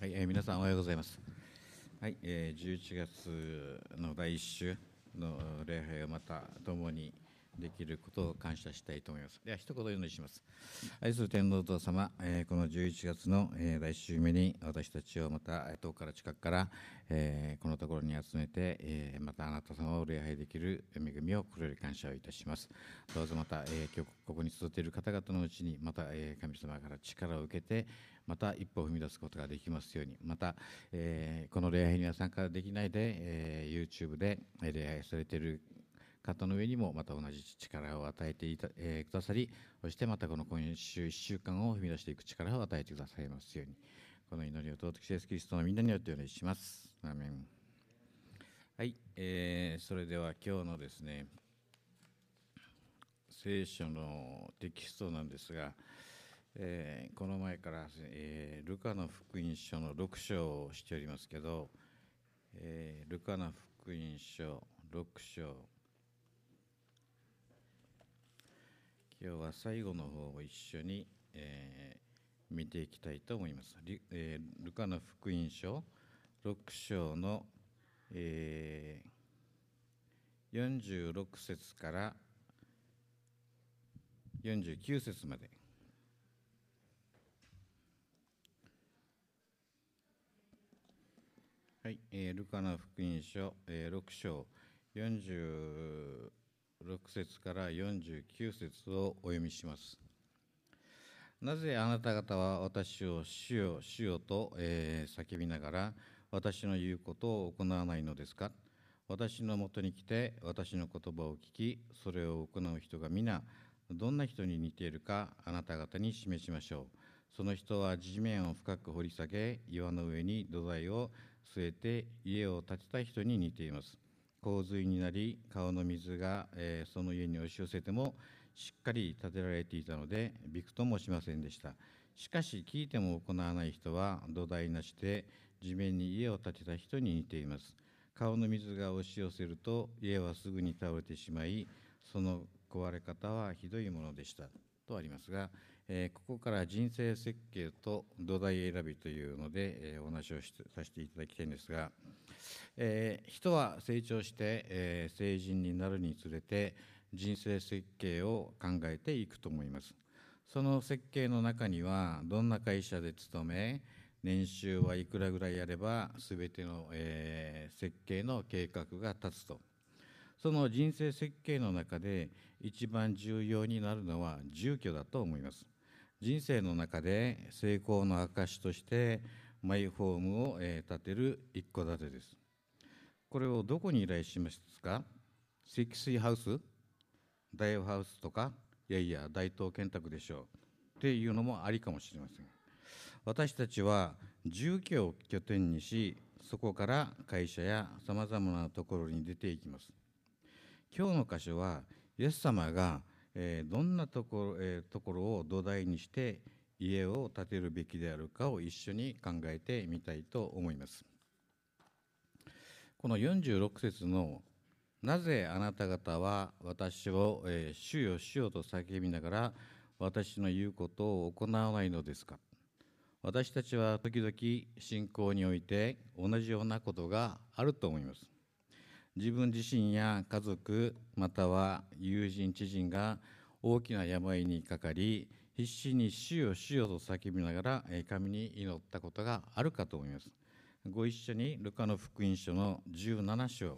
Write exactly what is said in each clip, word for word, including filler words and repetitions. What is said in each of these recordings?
、えー、皆さんおはようございます。はい、えー、じゅういちがつのだいいっ週の礼拝をまた共にできることを感謝したいと思います。では一言お祈りします。愛する天皇お父様、えー、このじゅういちがつの、えー、だいいっ週目に私たちをまた遠くから近くから、えー、このところに集めて、えー、またあなた様を礼拝できる恵みを心より感謝をいたします。どうぞまた、えー、今日ここに集っている方々のうちにまた、えー、神様から力を受けてまた一歩を踏み出すことができますように、また、えー、この礼拝には参加できないで、えー、YouTube で礼拝されている方の上にもまた同じ力を与えていた、えー、くださり、そしてまたこの今週いっしゅうかんを踏み出していく力を与えてくださいますように、この祈りを尊きイエスキリストのみんなによってお願いします。アーメン。はい、えー、それでは今日のですね聖書のテキストなんですが、えー、この前から、えー、ルカの福音書のろく章をしておりますけど、えー、ルカの福音書ろく章、今日は最後の方を一緒に、えー、見ていきたいと思います。ル、えー、ルカの福音書ろく章の、えー、よんじゅうろく節からよんじゅうきゅう節まで。はい、えー、ルカの福音書、えー、ろく章よんじゅうろく節からよんじゅうきゅう節をお読みします。なぜあなた方は私を主よ主よと、えー、叫びながら私の言うことを行わないのですか。私のもとに来て私の言葉を聞きそれを行う人が皆どんな人に似ているかあなた方に示しましょう。その人は地面を深く掘り下げ岩の上に土台を据えて家を建てた人に似ています。洪水になり川の水が、えー、その家に押し寄せてもしっかり建てられていたのでびくともしませんでした。しかし聞いても行わない人は土台なしで地面に家を建てた人に似ています。川の水が押し寄せると家はすぐに倒れてしまいその壊れ方はひどいものでしたとありますが、えー、ここから人生設計と土台選びというので、えー、お話をしてさせていただきたいんですが、えー、人は成長して、えー、成人になるにつれて人生設計を考えていくと思います。その設計の中にはどんな会社で勤め年収はいくらぐらいあれば全ての、えー、設計の計画が立つと。その人生設計の中で一番重要になるのは住居だと思います。人生の中で成功の証としてマイホームを、えー、建てる一戸建てです。これをどこに依頼しますか。積水ハウス、大和ハウスとか、いやいや大東建託でしょうっていうのもありかもしれません。私たちは住居を拠点にしそこから会社やさまざまなところに出ていきます。今日の箇所はイエス様が、えー、どんなところ、えー、ところを土台にして家を建てるべきであるかを一緒に考えてみたいと思います。このよんじゅうろく節のなぜあなた方は私を、えー、主よ主よと叫びながら私の言うことを行わないのですか。私たちは時々信仰において同じようなことがあると思います。自分自身や家族または友人知人が大きな病にかかり必死に主よ主よと叫びながら神に祈ったことがあるかと思います。ご一緒にルカの福音書のじゅうなな章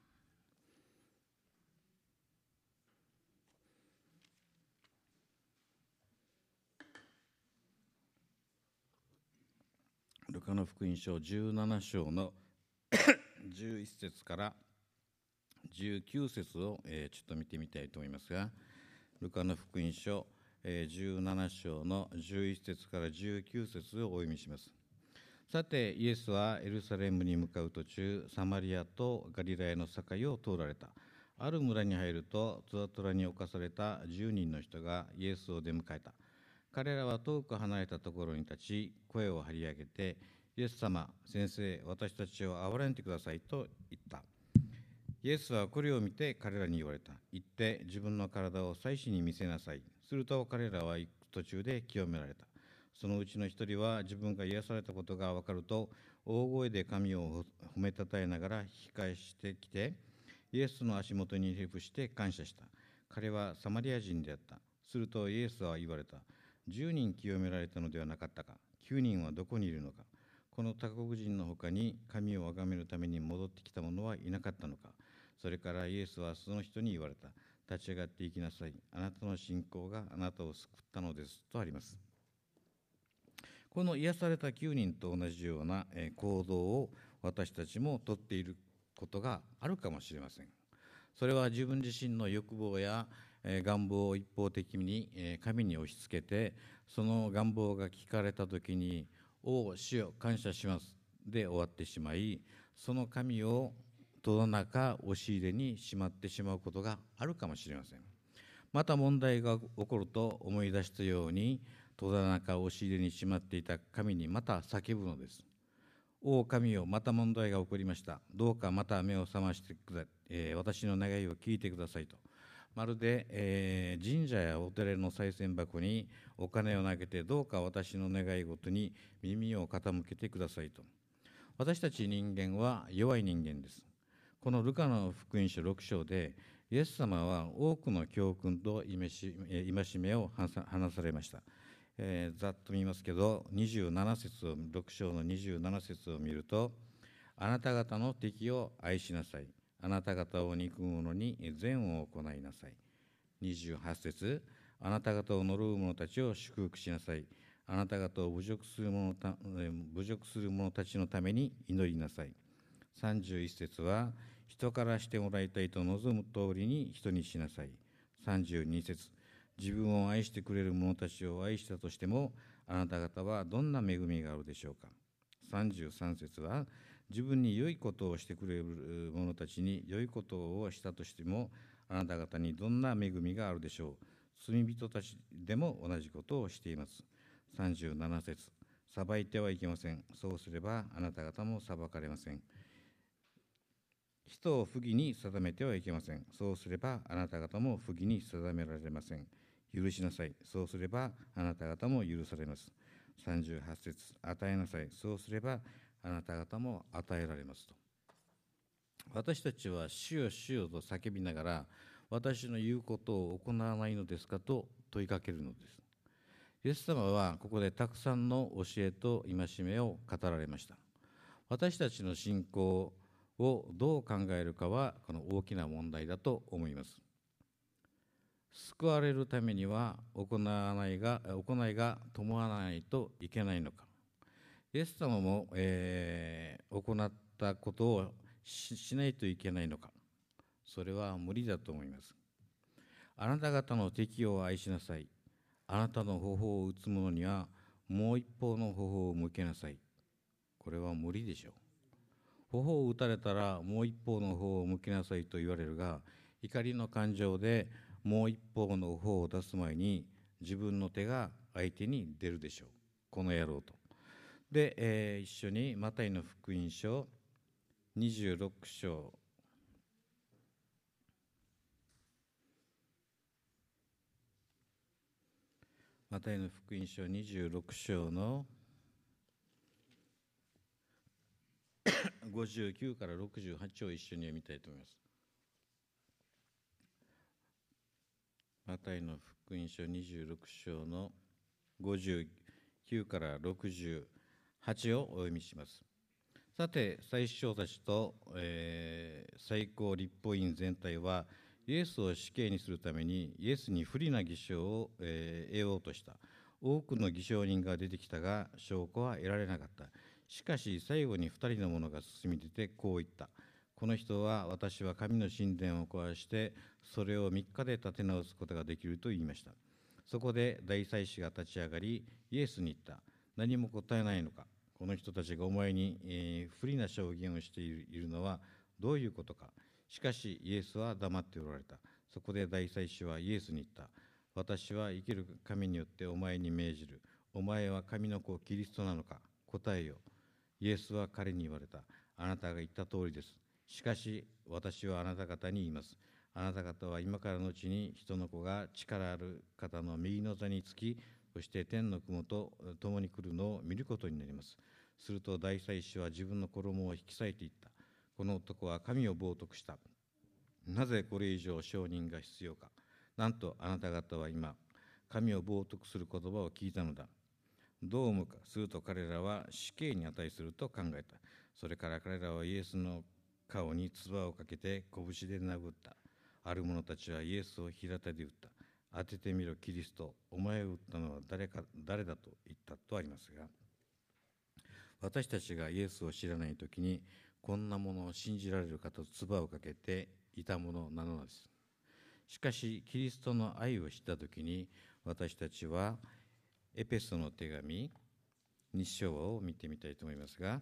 ルカの福音書じゅうなな章のじゅういち節からじゅうきゅう節を、えー、ちょっと見てみたいと思いますが、ルカの福音書、えー、じゅうなな章のじゅういち節からじゅうきゅう節をお読みします。さてイエスはエルサレムに向かう途中サマリアとガリラヤの境を通られた。ある村に入るとつわとらに侵されたじゅうにんの人がイエスを出迎えた。彼らは遠く離れたところに立ち声を張り上げてイエス様先生私たちを憐れんでくださいと言った。イエスはこれを見て彼らに言われた。行って自分の体を祭司に見せなさい。すると彼らは行く途中で清められた。 そのうちの一人は自分が癒されたことが分かると、大声で神を褒めたたえながら引き返してきて、イエスの足元にひれ伏して感謝した。彼はサマリア人であった。するとイエスは言われた。十人清められたのではなかったか。九人はどこにいるのか。この他国人のほかに神を崇めるために戻ってきた者はいなかったのか。それからイエスはその人に言われた。立ち上がっていきなさい。あなたの信仰があなたを救ったのです。とあります。この癒されたきゅうにんと同じような行動を私たちもとっていることがあるかもしれません。それは自分自身の欲望や願望を一方的に神に押し付けて、その願望が聞かれたときに、おお、主よ感謝しますで終わってしまい、その神を戸棚か押し入れにしまってしまうことがあるかもしれません。また問題が起こると思い出したように、戸棚か押し入れにしまっていた神にまた叫ぶのです。おお神よ、また問題が起こりました。どうかまた目を覚ましてください、えー、私の願いを聞いてくださいと。まるで、えー、神社やお寺の賽銭箱にお金を投げて、どうか私の願い事に耳を傾けてくださいと。私たち人間は弱い人間です。このルカの福音書ろく章で、イエス様は多くの教訓と戒めを話されました。えー、ざっと見ますけど、にじゅうなな節を、ろく章のにじゅうなな節を見ると、あなた方の敵を愛しなさい。あなた方を憎む者に善を行いなさい。にじゅうはち節、あなた方を呪う者たちを祝福しなさい。あなた方を侮辱する者た、侮辱する者たちのために祈りなさい。さんじゅういち節は、人からしてもらいたいと望む通りに人にしなさい。さんじゅうに節、自分を愛してくれる者たちを愛したとしても、あなた方はどんな恵みがあるでしょうか。さんじゅうさん節は、自分に良いことをしてくれる者たちに良いことをしたとしても、あなた方にどんな恵みがあるでしょう。罪人たちでも同じことをしています。さんじゅうなな節、裁いてはいけません。そうすればあなた方も裁かれません。人を不義に定めてはいけません。そうすればあなた方も不義に定められません。許しなさい。そうすればあなた方も許されます。さんじゅうはち節、与えなさい。そうすればあなた方も与えられますと。私たちは主よ主よと叫びながら、私の言うことを行わないのですかと問いかけるのです。イエス様はここでたくさんの教えと戒めを語られました。私たちの信仰をどう考えるかはこの大きな問題だと思います。救われるためには行わないが行いが伴わないといけないのか。イエス様も、えー、行ったことを し, しないといけないのか。それは無理だと思います。あなた方の敵を愛しなさい。あなたの頬を打つ者にはもう一方の頬を向けなさい。これは無理でしょう。頬を打たれたらもう一方の方を向けなさいと言われるが、怒りの感情でもう一方の方を出す前に自分の手が相手に出るでしょう。この野郎と。で、えー、一緒にマタイの福音書にじゅうろく章マタイの福音書にじゅうろく章のごじゅうきゅうからろくじゅうはちを一緒に読みたいと思います。マタイの福音書にじゅうろく章のごじゅうきゅうからろくじゅうはちをお読みします。さて、祭司長たちと、えー、最高立法院全体はイエスを死刑にするためにイエスに不利な偽証を、えー、得ようとした。多くの偽証人が出てきたが証拠は得られなかった。しかし最後に二人の者が進み出てこう言った。この人は私は神の神殿を壊してそれを三日で建て直すことができると言いました。そこで大祭司が立ち上がりイエスに言った。何も答えないのか。この人たちがお前に、えー、不利な証言をしているのはどういうことか。しかしイエスは黙っておられた。そこで大祭司はイエスに言った。私は生きる神によってお前に命じる。お前は神の子キリストなのか。答えよ。イエスは彼に言われた。あなたが言った通りです。しかし私はあなた方に言います。あなた方は今からのうちに人の子が力ある方の右の座につきそして天の雲と共に来るのを見ることになります。すると大祭司は自分の衣を引き裂いていった。この男は神を冒涜した。なぜこれ以上証人が必要か。なんとあなた方は今、神を冒涜する言葉を聞いたのだ。どう思うか。すると彼らは死刑に値すると考えた。それから彼らはイエスの顔に唾をかけて拳で殴った。ある者たちはイエスを平手で打った。当ててみろキリスト、お前を打ったのは誰か誰だと言ったとありますが、私たちがイエスを知らないときにこんなものを信じられるかと唾をかけていたものなのです。しかしキリストの愛を知ったときに私たちはエペソの手紙に章を見てみたいと思いますが、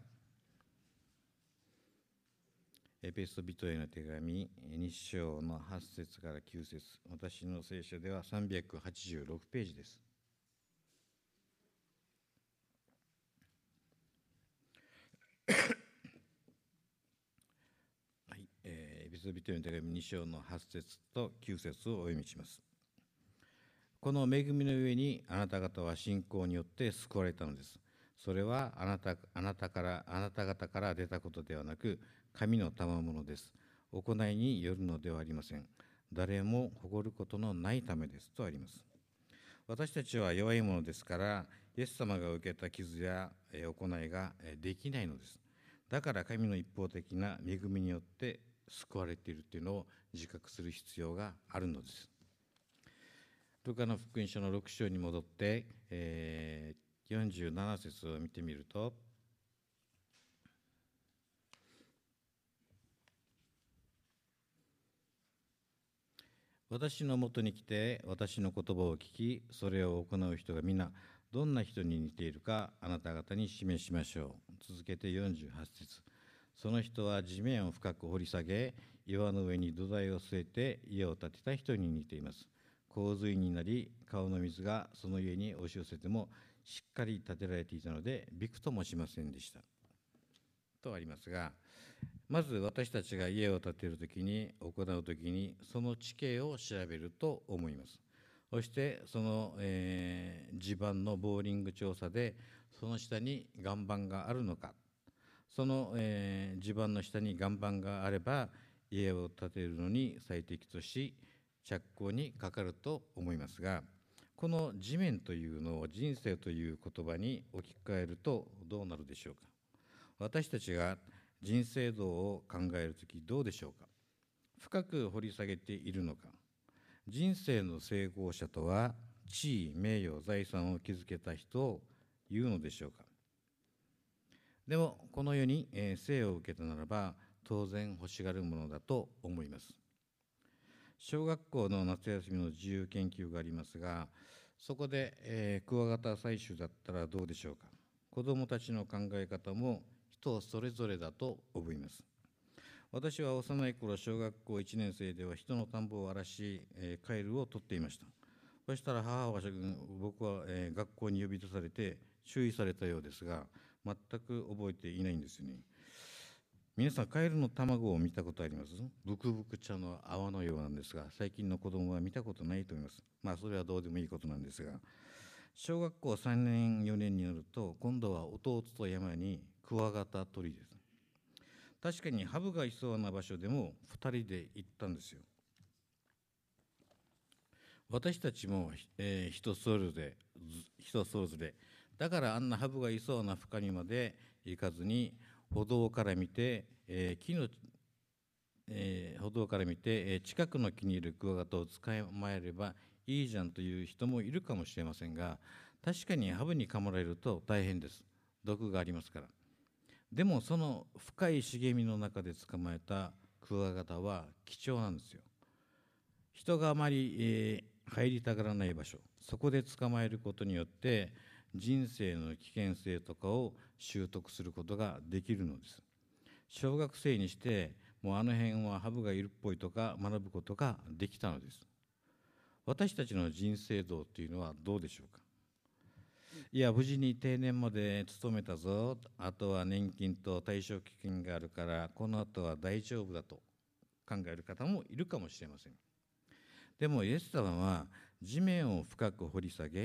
エペソ人への手紙に章のはち節からきゅう節、私の聖書ではさんびゃくはちじゅうろくページです。はい、えー、エペソ人への手紙に章のはち節ときゅう節をお読みします。この恵みの上にあなた方は信仰によって救われたのです。それはあなた、あなたから、あなた方から出たことではなく、神の賜物です。行いによるのではありません。誰も誇ることのないためですとあります。私たちは弱いものですから、イエス様が受けた傷や行いができないのです。だから神の一方的な恵みによって救われているというのを自覚する必要があるのです。ルカの福音書のろく章に戻って、えー、よんじゅうなな節を見てみると、私のもとに来て私の言葉を聞き、それを行う人が皆どんな人に似ているかあなた方に示しましょう。続けてよんじゅうはち節、その人は地面を深く掘り下げ、岩の上に土台を据えて家を建てた人に似ています。洪水になり、川の水がその家に押し寄せてもしっかり建てられていたのでびくともしませんでしたとありますが、まず私たちが家を建てるときに行うときにその地形を調べると思います。そしてその、えー、地盤のボーリング調査でその下に岩盤があるのか、その、えー、地盤の下に岩盤があれば家を建てるのに最適とし着工にかかると思いますが、この地面というのを人生という言葉に置き換えるとどうなるでしょうか。私たちが人生像を考えるときどうでしょうか。深く掘り下げているのか。人生の成功者とは地位、名誉、財産を築けた人を言うのでしょうか。でもこの世に生を受けたならば当然欲しがるものだと思います。小学校の夏休みの自由研究がありますが、そこで、えー、クワガタ採取だったらどうでしょうか。子どもたちの考え方も人それぞれだと思います。私は幼い頃、小学校いちねん生では人の田んぼを荒らし、えー、カエルを取っていました。そしたら母は僕は、えー、学校に呼び出されて注意されたようですが、全く覚えていないんですよね。皆さん、カエルの卵を見たことあります？ブクブク茶の泡のようなんですが、最近の子供は見たことないと思います。まあそれはどうでもいいことなんですが、小学校さんねんよねんになると今度は弟と山にクワガタ取りです。確かにハブがいそうな場所でもふたりで行ったんですよ。私たちも、えー、人それぞれ人それぞれだから、あんなハブがいそうな深みまで行かずに歩道から見て、えー、木の、えー、歩道から見て、えー、近くの木にいるクワガタを捕まえればいいじゃんという人もいるかもしれませんが、確かにハブに噛まれると大変です。毒がありますから。でもその深い茂みの中で捕まえたクワガタは貴重なんですよ。人があまり、えー、入りたがらない場所、そこで捕まえることによって人生の危険性とかを習得することができるのです。小学生にしてもうあの辺はハブがいるっぽいとか学ぶことができたのです。私たちの人生像というのはどうでしょうか。いや、無事に定年まで勤めたぞ、あとは年金と退職金があるからこの後は大丈夫だと考える方もいるかもしれません。でもイエス様は地面を深く掘り下げ、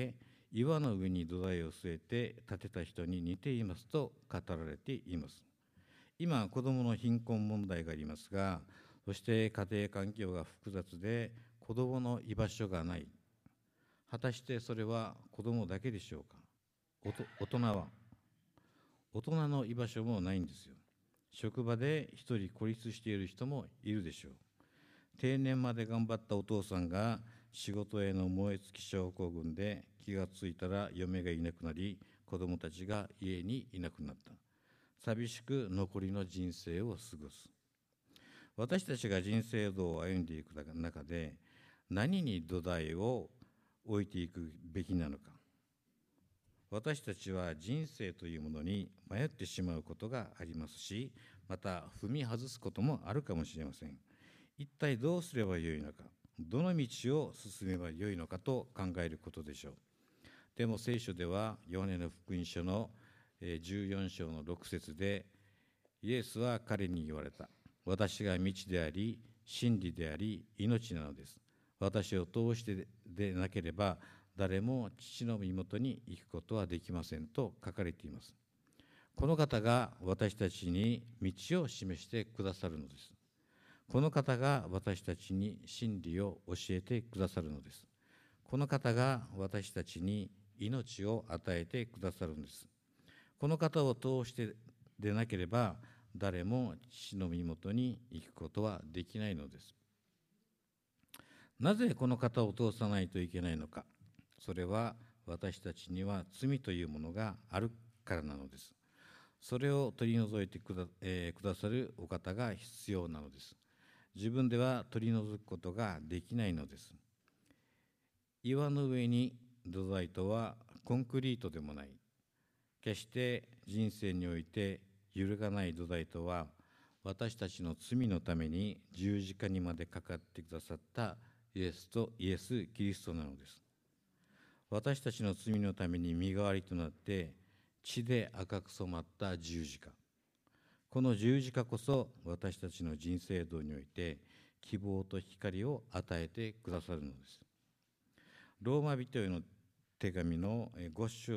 岩の上に土台を据えて建てた人に似ていますと語られています。今、子どもの貧困問題がありますが、そして家庭環境が複雑で子どもの居場所がない。果たしてそれは子どもだけでしょうか。おと大人は大人の居場所もないんですよ。職場で一人孤立している人もいるでしょう。定年まで頑張ったお父さんが仕事への燃え尽き症候群で気がついたら嫁がいなくなり、子供たちが家にいなくなった。寂しく残りの人生を過ごす。私たちが人生道を歩んでいく中で、何に土台を置いていくべきなのか。私たちは人生というものに迷ってしまうことがありますし、また踏み外すこともあるかもしれません。一体どうすればよいのか、どの道を進めばよいのかと考えることでしょう。でも聖書ではヨハネの福音書のじゅうよん章のろく節で、イエスは彼に言われた。私が道であり、真理であり、命なのです。私を通してでなければ、誰も父の身元に行くことはできませんと書かれています。この方が私たちに道を示してくださるのです。この方が私たちに真理を教えてくださるのです。この方が私たちに命を与えてくださるのです。この方を通してでなければ、誰も父の身元に行くことはできないのです。なぜこの方を通さないといけないのか。それは私たちには罪というものがあるからなのです。それを取り除いてくだ、えー、くださるお方が必要なのです。自分では取り除くことができないのです。岩の上に土台とはコンクリートでもない。決して人生において揺るがない土台とは、私たちの罪のために十字架にまでかかってくださったイエスとイエス・キリストなのです。私たちの罪のために身代わりとなって血で赤く染まった十字架。この十字架こそ私たちの人生道において希望と光を与えてくださるのです。ローマ人への手紙のご章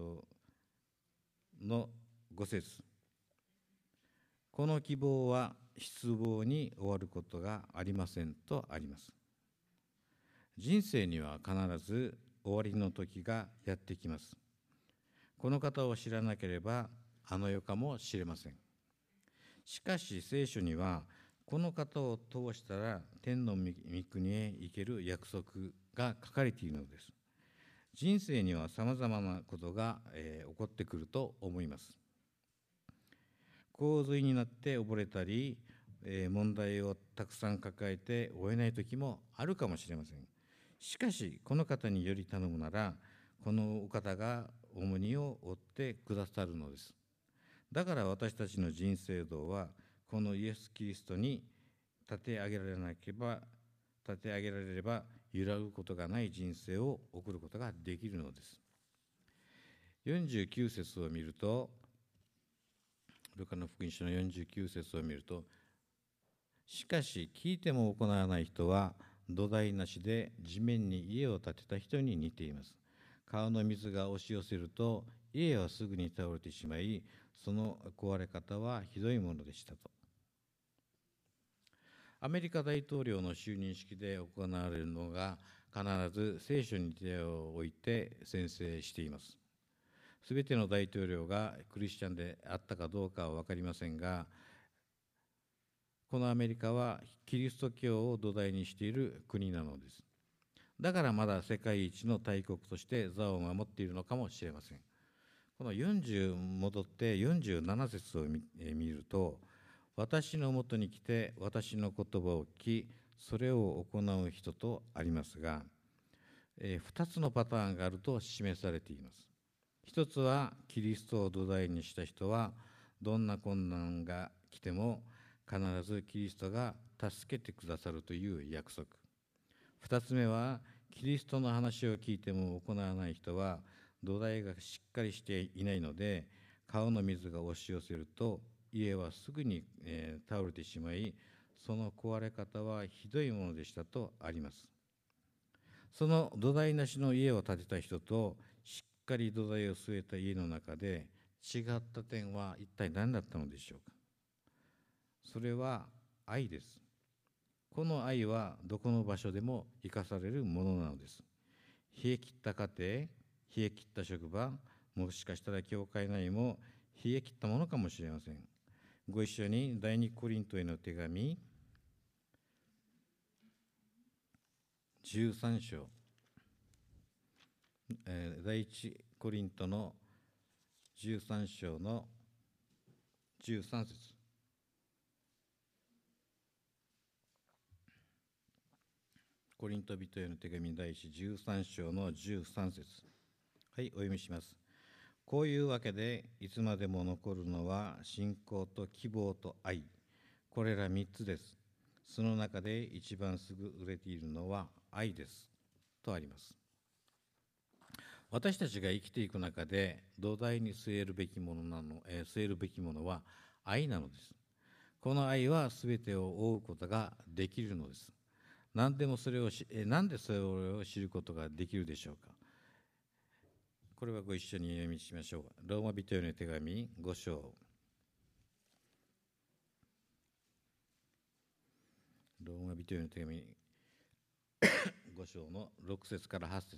のご節。この希望は失望に終わることがありませんとあります。人生には必ず終わりの時がやってきます。この方を知らなければあの世かもしれません。しかし聖書には、この方を通したら天の御国へ行ける約束が書かれているのです。人生にはさまざまなことが、えー、起こってくると思います。洪水になって溺れたり、えー、問題をたくさん抱えて追えない時もあるかもしれません。しかしこの方により頼むなら、このお方が重荷を負ってくださるのです。だから私たちの人生道は、このイエス・キリストに立て上げられなければ立て上げられれば揺らぐことがない人生を送ることができるのです。よんじゅうきゅう節を見ると、ルカの福音書のよんじゅうきゅう節を見ると、しかし聞いても行わない人は土台なしで地面に家を建てた人に似ています。川の水が押し寄せると家はすぐに倒れてしまい、その壊れ方はひどいものでしたと。アメリカ大統領の就任式で行われるのが、必ず聖書に手を置いて宣誓しています。すべての大統領がクリスチャンであったかどうかは分かりませんが、このアメリカはキリスト教を土台にしている国なのです。だからまだ世界一の大国として座を守っているのかもしれません。このよんじゅう戻ってよんじゅうなな節を 見, 見ると、私のもとに来て私の言葉を聞き、それを行う人とありますが、えー、ふたつのパターンがあると示されています。一つは、キリストを土台にした人はどんな困難が来ても必ずキリストが助けてくださるという約束。二つ目は、キリストの話を聞いても行わない人は土台がしっかりしていないので、川の水が押し寄せると家はすぐに、えー、倒れてしまい、その壊れ方はひどいものでしたとあります。 その土台なしの家を建てた人としっかり土台を据えた家の中で違った点は一体何だったのでしょうか。それは愛です。この愛はどこの場所でも生かされるものなのです。冷え切った家庭、冷え切った職場、もしかしたら教会内も冷え切ったものかもしれません。ご一緒に第二コリントへの手紙じゅうさん章、えー、第一コリントのじゅうさん章のじゅうさん節。コリント人への手紙第一じゅうさん章のじゅうさん節。はい、お読みします。こういうわけでいつまでも残るのは信仰と希望と愛、これらみっつです。その中で一番優れているのは愛ですとあります。私たちが生きていく中で土台に据えるべきものなの、えー、据えるべきものは愛なのです。この愛はすべてを覆うことができるのです。何でもそれをし、えー、何でそれを知ることができるでしょうか。これはご一緒に読みしましょう。ローマ人への手紙ご章。ローマ人への手紙ご章のろく節からはち節。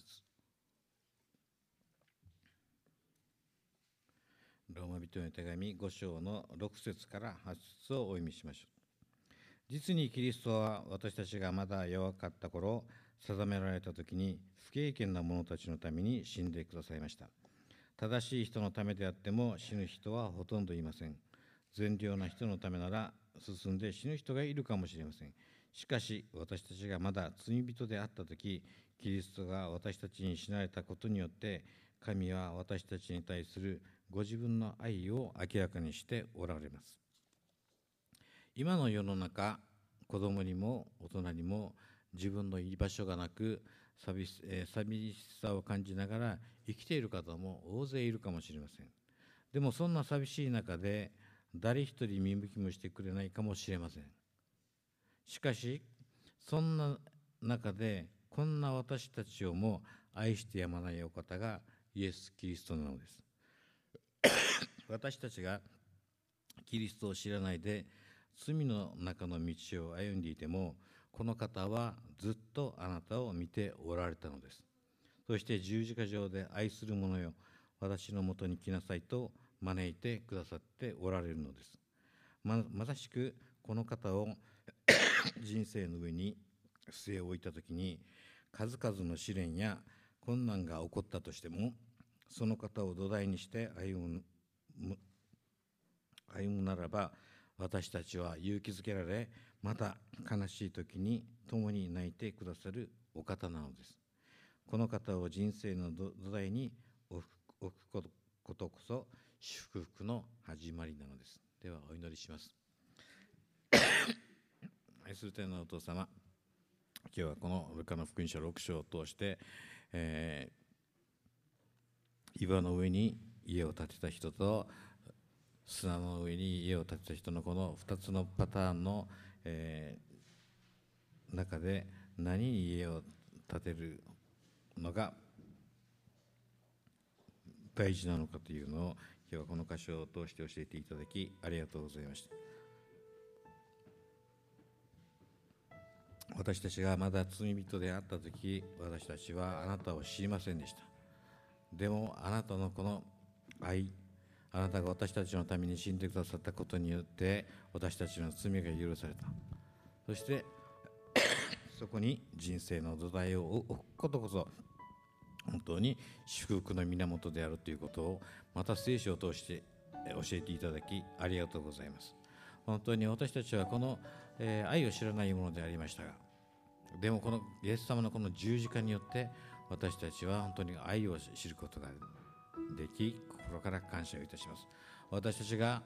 ローマ人への手紙ご章のろく節からはち節をお読みしましょう。実にキリストは私たちがまだ弱かった頃、定められた時に不経験な者たちのために死んでくださいました。正しい人のためであっても死ぬ人はほとんどいません。善良な人のためなら進んで死ぬ人がいるかもしれません。しかし私たちがまだ罪人であったとき、キリストが私たちに死なれたことによって、神は私たちに対するご自分の愛を明らかにしておられます。今の世の中、子供にも大人にも自分の居場所がなく、寂し、えー、寂しさを感じながら生きている方も大勢いるかもしれません。でもそんな寂しい中で誰一人見向きもしてくれないかもしれません。しかしそんな中でこんな私たちをも愛してやまないお方がイエス・キリストなのです。私たちがキリストを知らないで罪の中の道を歩んでいても、この方はずっとあなたを見ておられたのです。そして十字架上で愛する者よ、私のもとに来なさいと招いてくださっておられるのです。ま, まさしくこの方を人生の上に据え置いたときに、数々の試練や困難が起こったとしても、その方を土台にして歩む歩むならば、私たちは勇気づけられ、また悲しい時に共に泣いてくださるお方なのです。この方を人生の土台に置くことこそ祝福の始まりなのです。ではお祈りします。愛する天のお父様、今日はこのルカの福音書ろく章を通して、えー、岩の上に家を建てた人と砂の上に家を建てた人のこのふたつのパターンの、えー、中で何に家を建てるのが大事なのかというのを、今日はこの箇所を通して教えていただきありがとうございました。私たちがまだ罪人であったとき、私たちはあなたを知りませんでした。でもあなたのこの愛、あなたが私たちのために死んでくださったことによって私たちの罪が許された。そしてそこに人生の土台を置くことこそ本当に祝福の源であるということを、また聖書を通して教えていただきありがとうございます。本当に私たちはこの、えー、愛を知らないものでありましたが、でもこのイエス様のこの十字架によって私たちは本当に愛を知ることができ、心から感謝をいたします。私たちが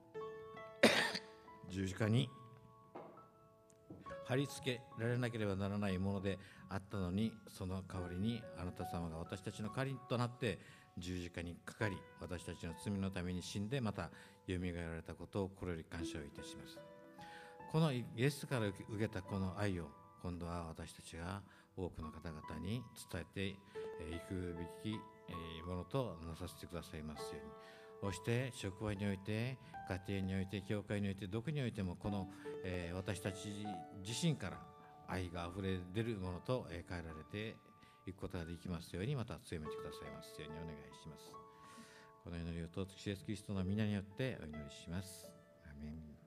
十字架に貼り付けられなければならないものであったのに、その代わりにあなた様が私たちの代わりとなって十字架にかかり、私たちの罪のために死んでまたよみがえられたことを心より感謝をいたします。このイエスから受けたこの愛を今度は私たちが多くの方々に伝えていくべきものとなさせてくださいますように。そして職場において、家庭において、教会において、どこにおいてもこの、えー、私たち自身から愛があふれ出るものと、えー、変えられていくことができますように、また強めてくださいますようにお願いします。この祈りをとイエスキリストの皆によってお祈りします。アメン。